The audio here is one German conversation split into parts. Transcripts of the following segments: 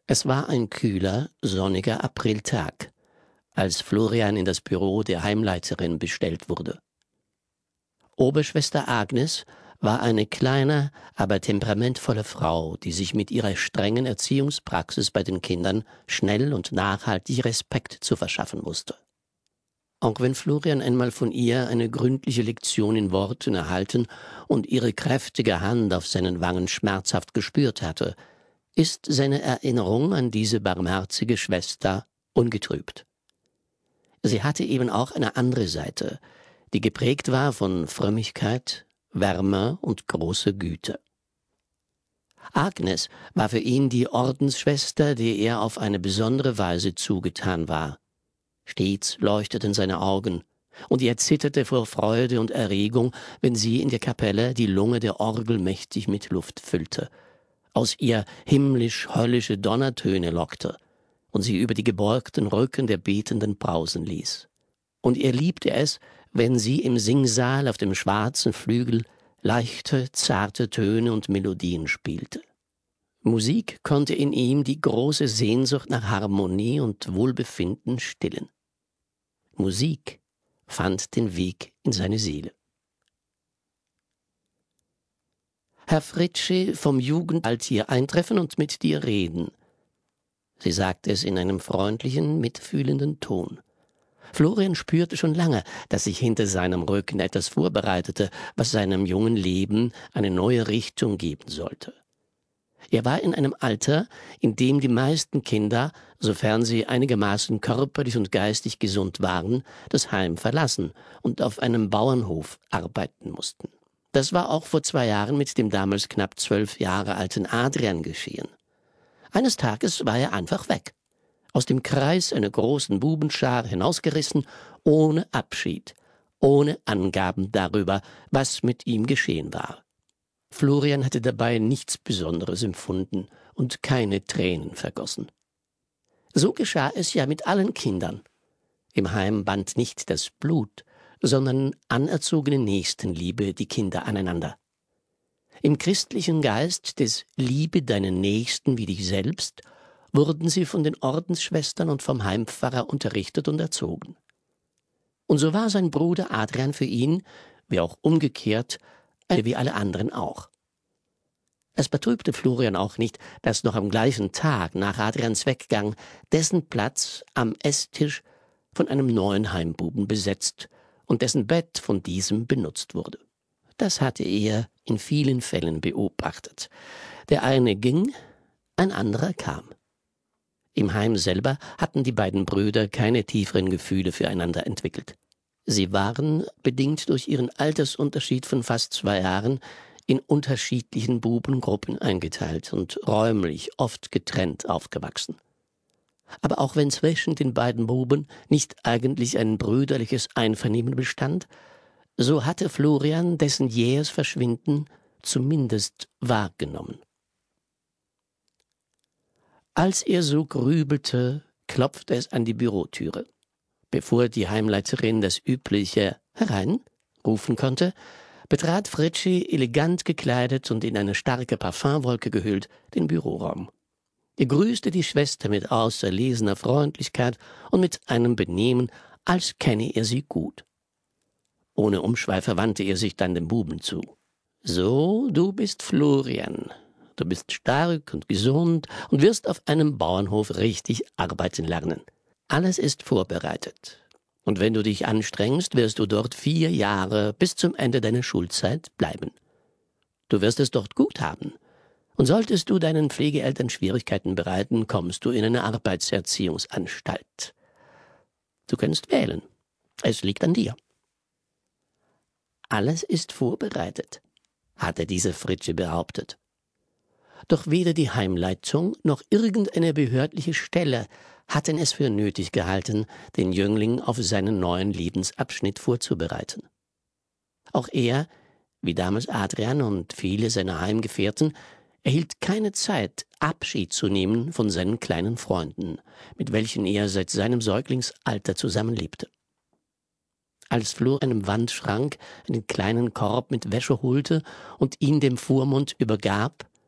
Es war ein kühler, sonniger Apriltag, als Florian in das Büro der Heimleiterin bestellt wurde. Oberschwester Agnes war eine kleine, aber temperamentvolle Frau, die sich mit ihrer strengen Erziehungspraxis bei den Kindern schnell und nachhaltig Respekt zu verschaffen wusste. Auch wenn Florian einmal von ihr eine gründliche Lektion in Worten erhalten und ihre kräftige Hand auf seinen Wangen schmerzhaft gespürt hatte, ist seine Erinnerung an diese barmherzige Schwester ungetrübt. Sie hatte eben auch eine andere Seite, die geprägt war von Frömmigkeit, Wärme und großer Güte. Agnes war für ihn die Ordensschwester, der er auf eine besondere Weise zugetan war. Stets leuchteten seine Augen, und er zitterte vor Freude und Erregung, wenn sie in der Kapelle die Lunge der Orgel mächtig mit Luft füllte, aus ihr himmlisch-höllische Donnertöne lockte und sie über die gebeugten Rücken der Betenden brausen ließ. Und er liebte es, wenn sie im Singsaal auf dem schwarzen Flügel leichte, zarte Töne und Melodien spielte. Musik konnte in ihm die große Sehnsucht nach Harmonie und Wohlbefinden stillen. Musik fand den Weg in seine Seele. Herr Fritzsche vom Jugendalt hier eintreffen und mit dir reden. Sie sagte es in einem freundlichen, mitfühlenden Ton. Florian spürte schon lange, dass sich hinter seinem Rücken etwas vorbereitete, was seinem jungen Leben eine neue Richtung geben sollte. Er war in einem Alter, in dem die meisten Kinder, sofern sie einigermaßen körperlich und geistig gesund waren, das Heim verlassen und auf einem Bauernhof arbeiten mussten. Das war auch vor 2 Jahren mit dem damals knapp 12 Jahre alten Adrian geschehen. Eines Tages war er einfach weg, aus dem Kreis einer großen Bubenschar hinausgerissen, ohne Abschied, ohne Angaben darüber, was mit ihm geschehen war. Florian hatte dabei nichts Besonderes empfunden und keine Tränen vergossen. So geschah es ja mit allen Kindern. Im Heim band nicht das Blut, sondern anerzogene Nächstenliebe die Kinder aneinander. Im christlichen Geist des Liebe deinen Nächsten wie dich selbst wurden sie von den Ordensschwestern und vom Heimpfarrer unterrichtet und erzogen. Und so war sein Bruder Adrian für ihn, wie auch umgekehrt, wie alle anderen auch. Es betrübte Florian auch nicht, dass noch am gleichen Tag nach Adrians Weggang dessen Platz am Esstisch von einem neuen Heimbuben besetzt und dessen Bett von diesem benutzt wurde. Das hatte er in vielen Fällen beobachtet. Der eine ging, ein anderer kam. Im Heim selber hatten die beiden Brüder keine tieferen Gefühle füreinander entwickelt. Sie waren, bedingt durch ihren Altersunterschied von fast 2 Jahren, in unterschiedlichen Bubengruppen eingeteilt und räumlich oft getrennt aufgewachsen. Aber auch wenn zwischen den beiden Buben nicht eigentlich ein brüderliches Einvernehmen bestand, so hatte Florian dessen jähes Verschwinden zumindest wahrgenommen. Als er so grübelte, klopfte es an die Bürotüre. Bevor die Heimleiterin das übliche »Herein« rufen konnte, betrat Fritzsche, elegant gekleidet und in eine starke Parfümwolke gehüllt, den Büroraum. Er grüßte die Schwester mit auserlesener Freundlichkeit und mit einem Benehmen, als kenne er sie gut. Ohne Umschweife wandte er sich dann dem Buben zu. »So, du bist Florian. Du bist stark und gesund und wirst auf einem Bauernhof richtig arbeiten lernen. Alles ist vorbereitet. Und wenn du dich anstrengst, wirst du dort 4 Jahre bis zum Ende deiner Schulzeit bleiben. Du wirst es dort gut haben. Und solltest du deinen Pflegeeltern Schwierigkeiten bereiten, kommst du in eine Arbeitserziehungsanstalt. Du kannst wählen. Es liegt an dir.« Alles ist vorbereitet, hatte diese Fritzsche behauptet. Doch weder die Heimleitung noch irgendeine behördliche Stelle hatten es für nötig gehalten, den Jüngling auf seinen neuen Lebensabschnitt vorzubereiten. Auch er, wie damals Adrian und viele seiner Heimgefährten, erhielt keine Zeit, Abschied zu nehmen von seinen kleinen Freunden, mit welchen er seit seinem Säuglingsalter zusammenlebte. Als Flor einem Wandschrank einen kleinen Korb mit Wäsche holte und ihn dem Vormund übergab,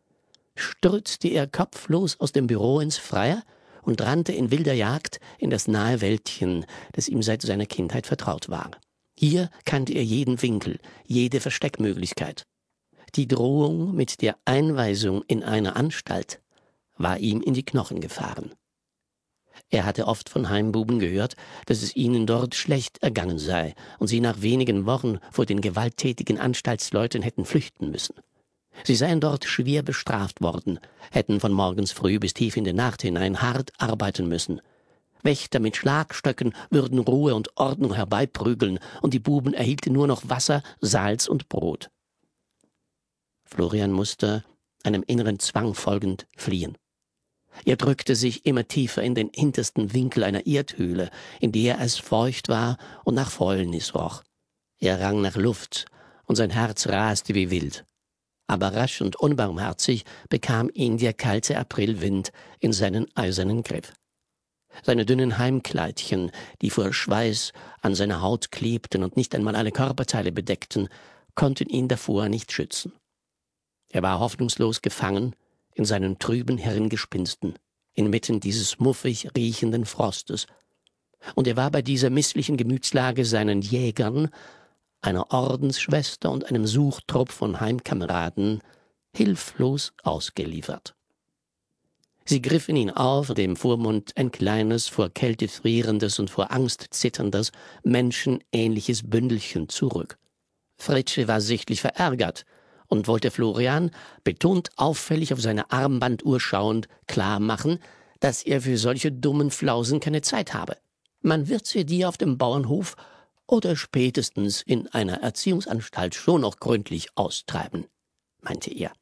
stürzte er kopflos aus dem Büro ins Freie und rannte in wilder Jagd in das nahe Wäldchen, das ihm seit seiner Kindheit vertraut war. Hier kannte er jeden Winkel, jede Versteckmöglichkeit. Die Drohung mit der Einweisung in eine Anstalt war ihm in die Knochen gefahren. Er hatte oft von Heimbuben gehört, dass es ihnen dort schlecht ergangen sei und sie nach wenigen Wochen vor den gewalttätigen Anstaltsleuten hätten flüchten müssen. Sie seien dort schwer bestraft worden, hätten von morgens früh bis tief in die Nacht hinein hart arbeiten müssen. Wächter mit Schlagstöcken würden Ruhe und Ordnung herbeiprügeln, und die Buben erhielten nur noch Wasser, Salz und Brot. Florian musste, einem inneren Zwang folgend, fliehen. Er drückte sich immer tiefer in den hintersten Winkel einer Erdhöhle, in der es feucht war und nach Fäulnis roch. Er rang nach Luft, und sein Herz raste wie wild. Aber rasch und unbarmherzig bekam ihn der kalte Aprilwind in seinen eisernen Griff. Seine dünnen Heimkleidchen, die vor Schweiß an seiner Haut klebten und nicht einmal alle Körperteile bedeckten, konnten ihn davor nicht schützen. Er war hoffnungslos gefangen in seinen trüben Hirngespinsten, inmitten dieses muffig riechenden Frostes. Und er war bei dieser misslichen Gemütslage seinen Jägern, einer Ordensschwester und einem Suchtrupp von Heimkameraden hilflos ausgeliefert. Sie griffen ihn auf, dem Vormund ein kleines, vor Kälte frierendes und vor Angst zitterndes, menschenähnliches Bündelchen zurück. Fritzsche war sichtlich verärgert und wollte Florian, betont auffällig auf seine Armbanduhr schauend, klar machen, dass er für solche dummen Flausen keine Zeit habe. Man wird sie dir auf dem Bauernhof oder spätestens in einer Erziehungsanstalt schon noch gründlich austreiben, meinte er.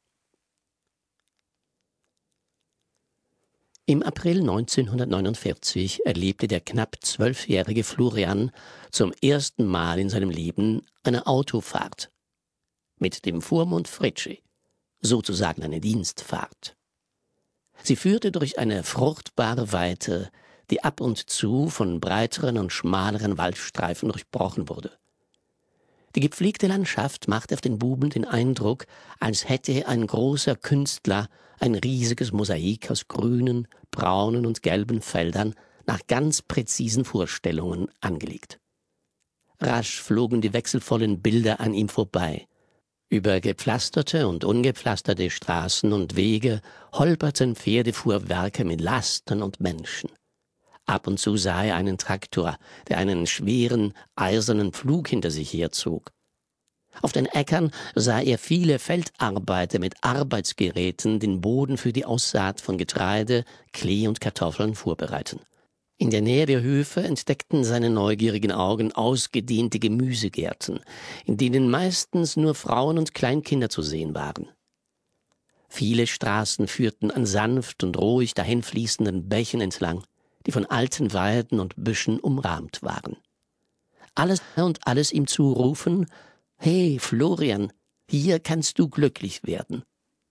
Im April 1949 erlebte der knapp 12-jährige Florian zum ersten Mal in seinem Leben eine Autofahrt. Mit dem Vormund Fritzsche, sozusagen eine Dienstfahrt. Sie führte durch eine fruchtbare Weite, die ab und zu von breiteren und schmaleren Waldstreifen durchbrochen wurde. Die gepflegte Landschaft machte auf den Buben den Eindruck, als hätte ein großer Künstler ein riesiges Mosaik aus grünen, braunen und gelben Feldern nach ganz präzisen Vorstellungen angelegt. Rasch flogen die wechselvollen Bilder an ihm vorbei. Über gepflasterte und ungepflasterte Straßen und Wege holperten Pferdefuhrwerke mit Lasten und Menschen. Ab und zu sah er einen Traktor, der einen schweren, eisernen Pflug hinter sich herzog. Auf den Äckern sah er viele Feldarbeiter mit Arbeitsgeräten den Boden für die Aussaat von Getreide, Klee und Kartoffeln vorbereiten. In der Nähe der Höfe entdeckten seine neugierigen Augen ausgedehnte Gemüsegärten, in denen meistens nur Frauen und Kleinkinder zu sehen waren. Viele Straßen führten an sanft und ruhig dahinfließenden Bächen entlang, die von alten Weiden und Büschen umrahmt waren. Alles ihm zurufen: »Hey, Florian, hier kannst du glücklich werden.«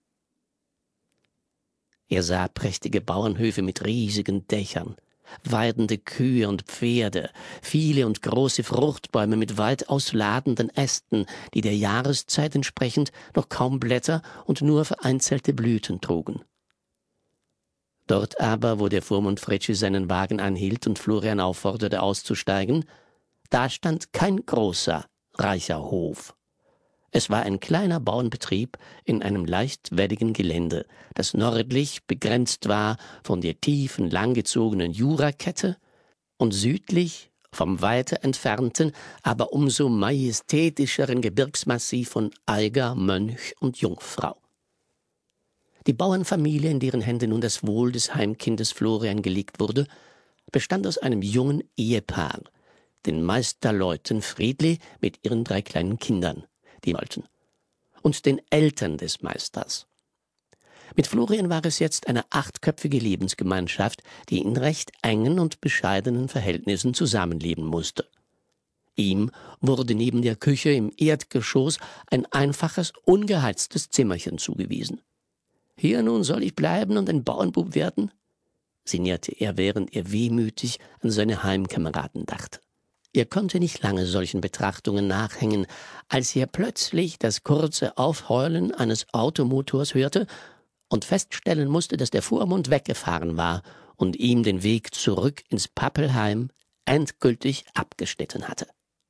Er sah prächtige Bauernhöfe mit riesigen Dächern, weidende Kühe und Pferde, viele und große Fruchtbäume mit weit ausladenden Ästen, die der Jahreszeit entsprechend noch kaum Blätter und nur vereinzelte Blüten trugen. Dort aber, wo der Vormund Fritzsche seinen Wagen anhielt und Florian aufforderte, auszusteigen, da stand kein großer, reicher Hof. Es war ein kleiner Bauernbetrieb in einem leicht welligen Gelände, das nördlich begrenzt war von der tiefen, langgezogenen Jurakette und südlich vom weiter entfernten, aber umso majestätischeren Gebirgsmassiv von Eiger, Mönch und Jungfrau. Die Bauernfamilie, in deren Hände nun das Wohl des Heimkindes Florian gelegt wurde, bestand aus einem jungen Ehepaar, den Meisterleuten Friedli mit ihren 3 kleinen Kindern, die wollten, und den Eltern des Meisters. Mit Florian war es jetzt eine 8-köpfige Lebensgemeinschaft, die in recht engen und bescheidenen Verhältnissen zusammenleben musste. Ihm wurde neben der Küche im Erdgeschoss ein einfaches, ungeheiztes Zimmerchen zugewiesen. »Hier nun soll ich bleiben und ein Bauernbub werden?« sinnierte er, während er wehmütig an seine Heimkameraden dachte. Er konnte nicht lange solchen Betrachtungen nachhängen, als er plötzlich das kurze Aufheulen eines Automotors hörte und feststellen musste, dass der Vormund weggefahren war und ihm den Weg zurück ins Pappelheim endgültig abgeschnitten hatte.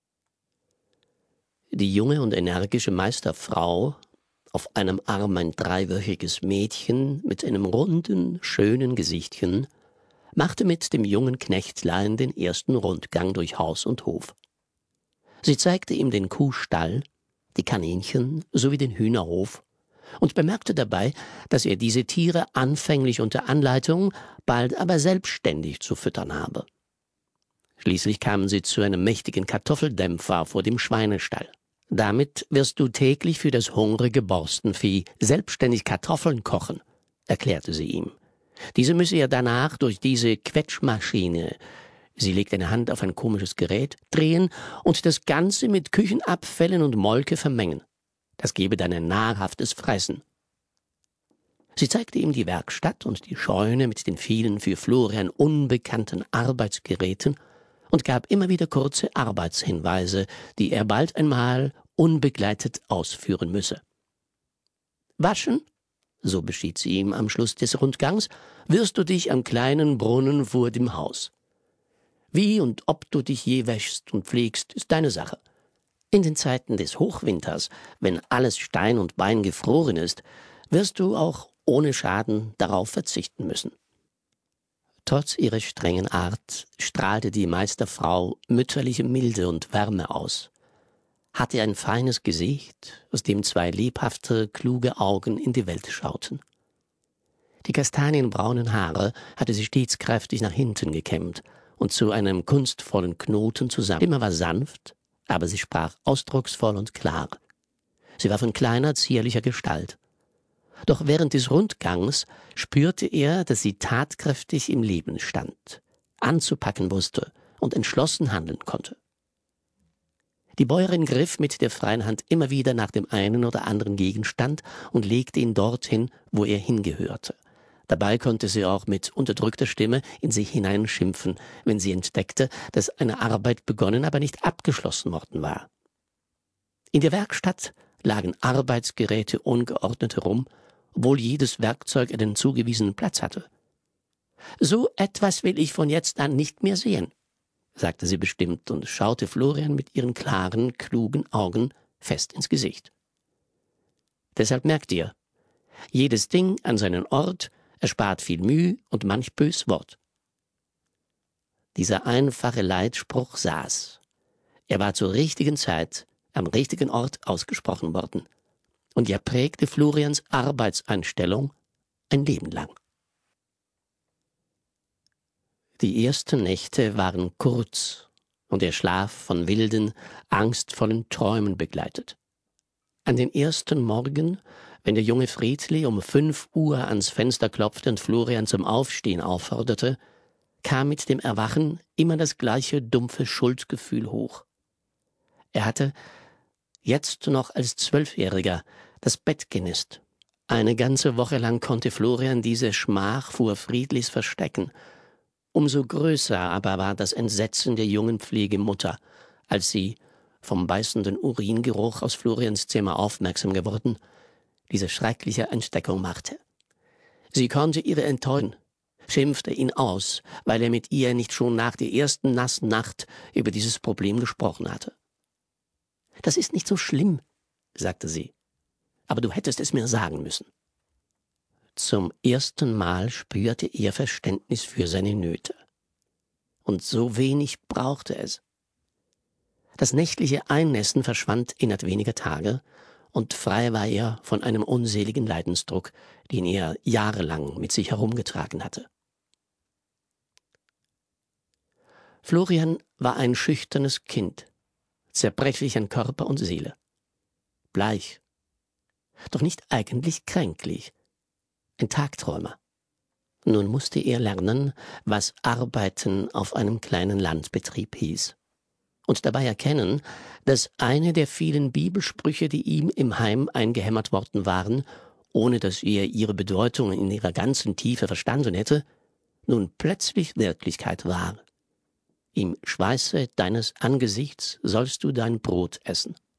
Die junge und energische Meisterfrau, auf einem Arm ein 3-wöchiges Mädchen mit einem runden, schönen Gesichtchen, machte mit dem jungen Knechtlein den ersten Rundgang durch Haus und Hof. Sie zeigte ihm den Kuhstall, die Kaninchen sowie den Hühnerhof und bemerkte dabei, dass er diese Tiere anfänglich unter Anleitung, bald aber selbstständig zu füttern habe. Schließlich kamen sie zu einem mächtigen Kartoffeldämpfer vor dem Schweinestall. »Damit wirst du täglich für das hungrige Borstenvieh selbstständig Kartoffeln kochen«, erklärte sie ihm. »Diese müsse er danach durch diese Quetschmaschine«, sie legte eine Hand auf ein komisches Gerät, »drehen und das Ganze mit Küchenabfällen und Molke vermengen. Das gebe dann ein nahrhaftes Fressen.« Sie zeigte ihm die Werkstatt und die Scheune mit den vielen für Florian unbekannten Arbeitsgeräten und gab immer wieder kurze Arbeitshinweise, die er bald einmal unbegleitet ausführen müsse. »Waschen«, so beschied sie ihm am Schluss des Rundgangs, »wirst du dich am kleinen Brunnen vor dem Haus. Wie und ob du dich je wäschst und pflegst, ist deine Sache. In den Zeiten des Hochwinters, wenn alles Stein und Bein gefroren ist, wirst du auch ohne Schaden darauf verzichten müssen.« Trotz ihrer strengen Art strahlte die Meisterfrau mütterliche Milde und Wärme aus, hatte ein feines Gesicht, aus dem 2 lebhafte, kluge Augen in die Welt schauten. Die kastanienbraunen Haare hatte sie stets kräftig nach hinten gekämmt und zu einem kunstvollen Knoten zusammen. Die Stimme war sanft, aber sie sprach ausdrucksvoll und klar. Sie war von kleiner, zierlicher Gestalt. Doch während des Rundgangs spürte er, dass sie tatkräftig im Leben stand, anzupacken wusste und entschlossen handeln konnte. Die Bäuerin griff mit der freien Hand immer wieder nach dem einen oder anderen Gegenstand und legte ihn dorthin, wo er hingehörte. Dabei konnte sie auch mit unterdrückter Stimme in sich hineinschimpfen, wenn sie entdeckte, dass eine Arbeit begonnen, aber nicht abgeschlossen worden war. In der Werkstatt lagen Arbeitsgeräte ungeordnet herum, obwohl jedes Werkzeug einen zugewiesenen Platz hatte. »So etwas will ich von jetzt an nicht mehr sehen«, sagte sie bestimmt und schaute Florian mit ihren klaren, klugen Augen fest ins Gesicht. »Deshalb merkt ihr, jedes Ding an seinen Ort erspart viel Mühe und manch bös Wort.« Dieser einfache Leitspruch saß. Er war zur richtigen Zeit am richtigen Ort ausgesprochen worden. Und er prägte Florians Arbeitseinstellung ein Leben lang. Die ersten Nächte waren kurz und der Schlaf von wilden, angstvollen Träumen begleitet. An den ersten Morgen, wenn der junge Friedli um 5 Uhr ans Fenster klopfte und Florian zum Aufstehen aufforderte, kam mit dem Erwachen immer das gleiche dumpfe Schuldgefühl hoch. Er hatte jetzt noch als 12-Jähriger das Bett genisst. Eine ganze Woche lang konnte Florian diese Schmach vor Friedlis verstecken. Umso größer aber war das Entsetzen der jungen Pflegemutter, als sie, vom beißenden Uringeruch aus Florians Zimmer aufmerksam geworden, diese schreckliche Ansteckung machte. Sie konnte ihre Enttäuschung, schimpfte ihn aus, weil er mit ihr nicht schon nach der ersten nassen Nacht über dieses Problem gesprochen hatte. »Das ist nicht so schlimm«, sagte sie, »aber du hättest es mir sagen müssen.« Zum ersten Mal spürte er Verständnis für seine Nöte. Und so wenig brauchte es. Das nächtliche Einnässen verschwand innerhalb weniger Tage, und frei war er von einem unseligen Leidensdruck, den er jahrelang mit sich herumgetragen hatte. Florian war ein schüchternes Kind, zerbrechlich an Körper und Seele. Bleich, doch nicht eigentlich kränklich, ein Tagträumer. Nun musste er lernen, was Arbeiten auf einem kleinen Landbetrieb hieß. Und dabei erkennen, dass eine der vielen Bibelsprüche, die ihm im Heim eingehämmert worden waren, ohne dass er ihre Bedeutung in ihrer ganzen Tiefe verstanden hätte, nun plötzlich Wirklichkeit war. Im Schweiße deines Angesichts sollst du dein Brot essen.